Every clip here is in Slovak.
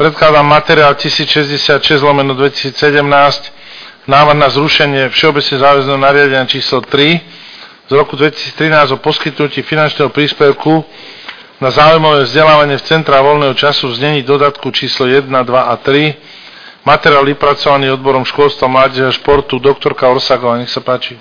Predkladám materiál 1066/2017, návrh na zrušenie všeobecne záväzného nariadenia číslo 3 z roku 2013 o poskytnutí finančného príspevku na záujmové vzdelávanie v centrách voľného času v znení dodatku číslo 1, 2 a 3. Materiál vypracovaný odborom školstva, mládeže a športu, doktorka Orsagová, nech sa páči.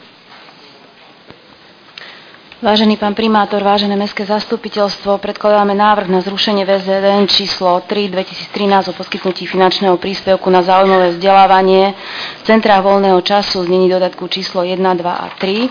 Vážený pán primátor, vážené mestské zastupiteľstvo, predkladáme návrh na zrušenie VZN číslo 3 2013 o poskytnutí finančného príspevku na záujmové vzdelávanie v centrách voľného času, znení dodatku číslo 1, 2 a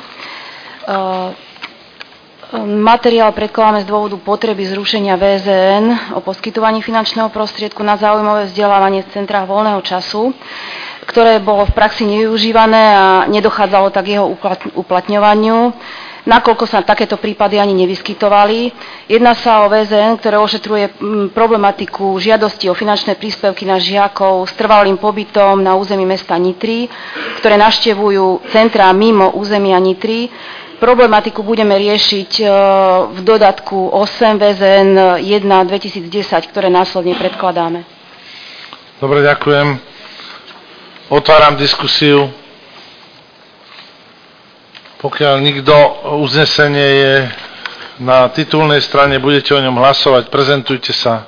3. Materiál predkladáme z dôvodu potreby zrušenia VZN o poskytovaní finančného prostriedku na záujmové vzdelávanie v centrách voľného času, ktoré bolo v praxi nevyužívané a nedochádzalo tak jeho uplatňovaniu, nakoľko sa takéto prípady ani nevyskytovali. Jedná sa o VZN, ktoré ošetruje problematiku žiadosti o finančné príspevky na žiakov s trvalým pobytom na území mesta Nitry, ktoré navštevujú centrá mimo územia Nitry. Problematiku budeme riešiť v dodatku 8 VZN 1 2010, ktoré následne predkladáme. Dobre, ďakujem. Otváram diskusiu. Pokiaľ nikto, uznesenie je na titulnej strane, budete o ňom hlasovať, prezentujte sa.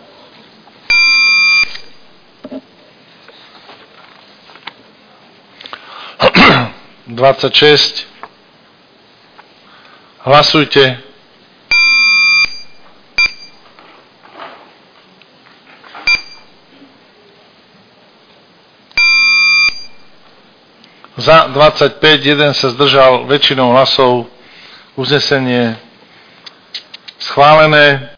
(26) Hlasujte. Za 25, jeden sa zdržal, väčšinou hlasov uznesenie schválené.